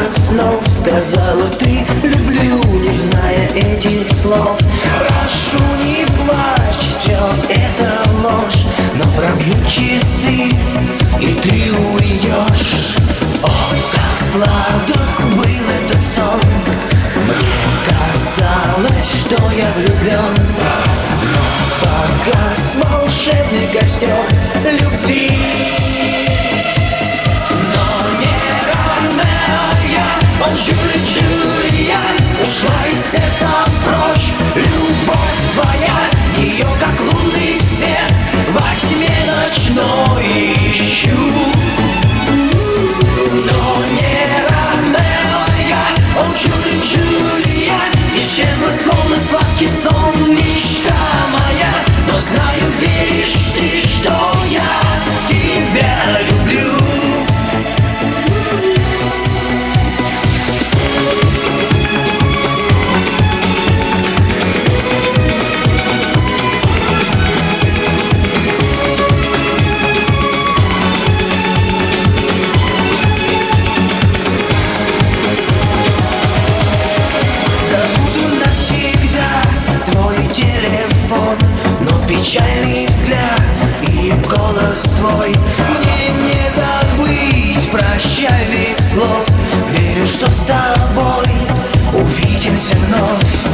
туман снов. Сказала ты люблю, не зная этих слов. Прошу, не плачь, все это ложь, но пробьют часы, и ты уйдешь. О, как сладок был этот сон. Мне казалось, что я влюблен, но погас волшебный костер любви. Но не Ромео я, он Джулия, ушла из сердца прочь. Любовь твоя, ее как лунный свет во тьме ночной ищу. Но не Ромео я, он Джулия, исчезла словно сладкий сон мечта моя. Но знаю, веришь ты, что я тебя люблю. Печальный взгляд и голос твой, мне не забыть прощальных слов. Верю, что с тобой увидимся вновь.